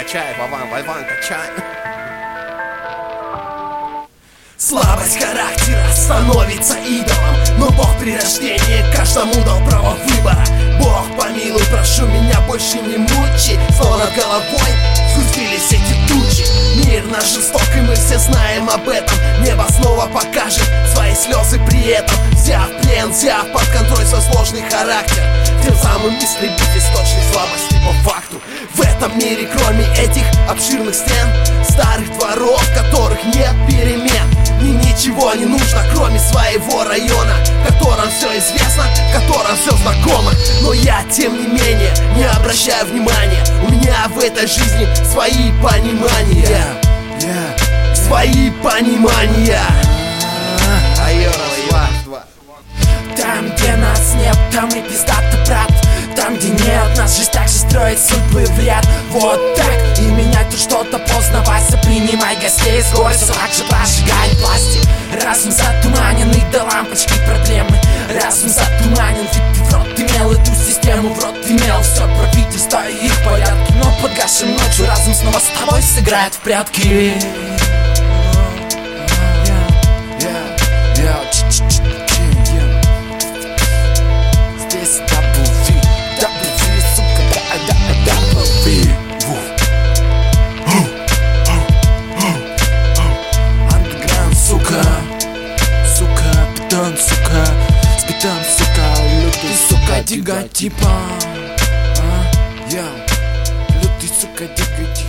качай, Вован, качай. Слабость характера становится идолом, но Бог при рождении каждому дал право выбора. Бог, помилуй, прошу, меня больше не мучи. Снова над головой сгустились эти тучи. Мир наш жесток, и мы все знаем об этом. Небо снова покажет свои слезы при этом. Взяв плен, взяв под контроль свой сложный характер, тем самым истребить источник слабости по факту. В этом мире, кроме этих обширных стен, старых дворов, в которых нет перемен, мне ничего не нужно, кроме своего района, в котором все известно, в котором все знакомо. Но я, тем не менее, не обращаю внимания. У меня в этой жизни свои понимания. Свои понимания. Там, где нас нет, там и пиздато, брат. Там, где нет нас, жизнь так же строит судьбы в ряд. Вот так, и менять тут что-то поздно, Вася. Принимай гостей с горы, все так же прожигай пластик. Разум затуманенный до лампочки проблемы. Разум затуманен, ведь ты в рот имел эту систему, в рот имел все правительство и их порядки. Но погашим ночью разум снова с тобой сыграет в прятки. Здесь W, сука, W. Андеграунд, сука, бетон, сука, с бетон, сука, лютый, сука, диготипа. Лютый, сука, диготипа.